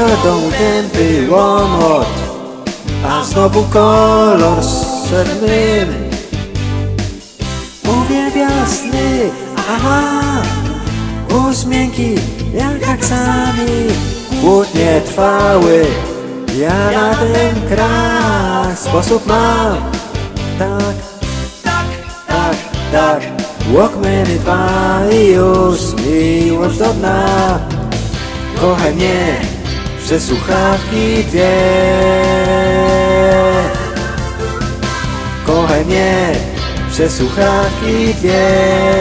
domu tępy łomot, a znowu kolor srebrny. Uwielbia sny, aha, uśmiech jak aksami. Kłótnie trwały, ja na ten krach sposób mam. Tak, tak, tak, Walkmany dwa i już miłość do dna. Kochaj mnie przez słuchawki dwie. Kochaj mnie przez słuchawki dwie.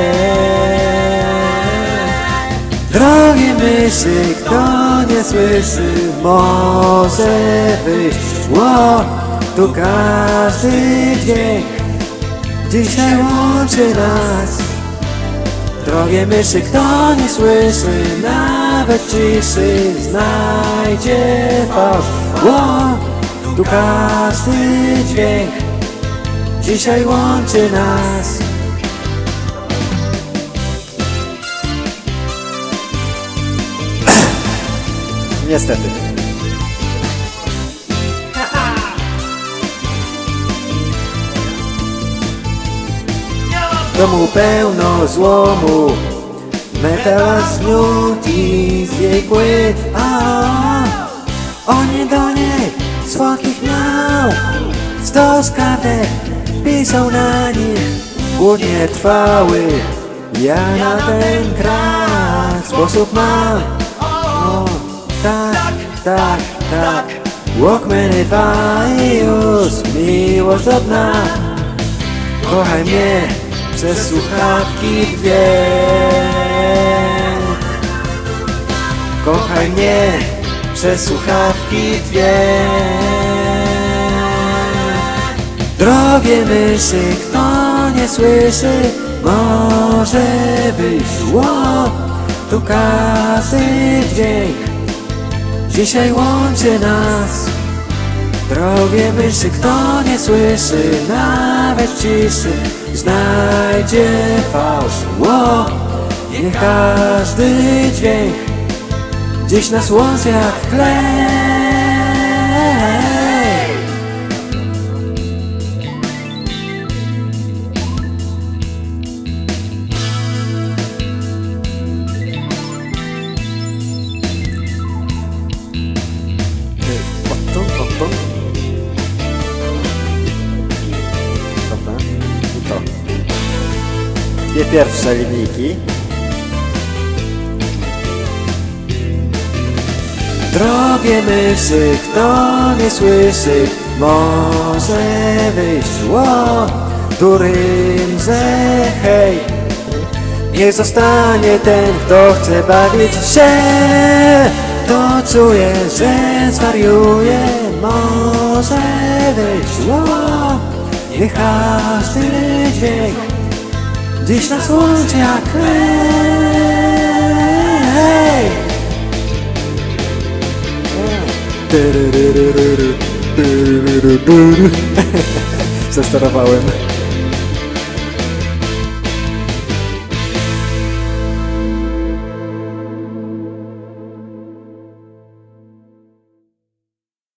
Drogie myśli, kto nie słyszy, może wyjść. Ło, tu każdy dźwięk dzisiaj łączy nas. Drogie myśli, kto nie słyszy, nawet ciszy znajdzie fałsz. Ło, tu każdy dźwięk dzisiaj łączy nas. Niestety. W domu pełno złomu, metal z miód i z jej płyt. On nie do niej słodkich miał, 100 kartek pisał na nich. Głodnie trwały, ja na ten krach sposób mam. O, tak, tak, tak, Walkmany dwa i już miłość do dna. Kochaj mnie przez słuchawki dwie. Kochaj mnie przez słuchawki dwie. Drogie myśli, kto nie słyszy, może wyjść. Ło, tu każdy dźwięk dzisiaj łączy nas. Drogie myśli, kto nie słyszy, nawet ciszy znajdzie fałsz. Ło, niech każdy dźwięk dziś nas łączy jak klej. Dwie pierwsze linijki. Drogie myśli, kto nie słyszy, może wyjść. Ło, tu rymze, hej. Niech zostanie ten, kto chce bawić się. To czuje, że zwariuje, może wyjść. Ło, niech każdy dźwięk dziś nas łączy jak klej. Zestarowałem.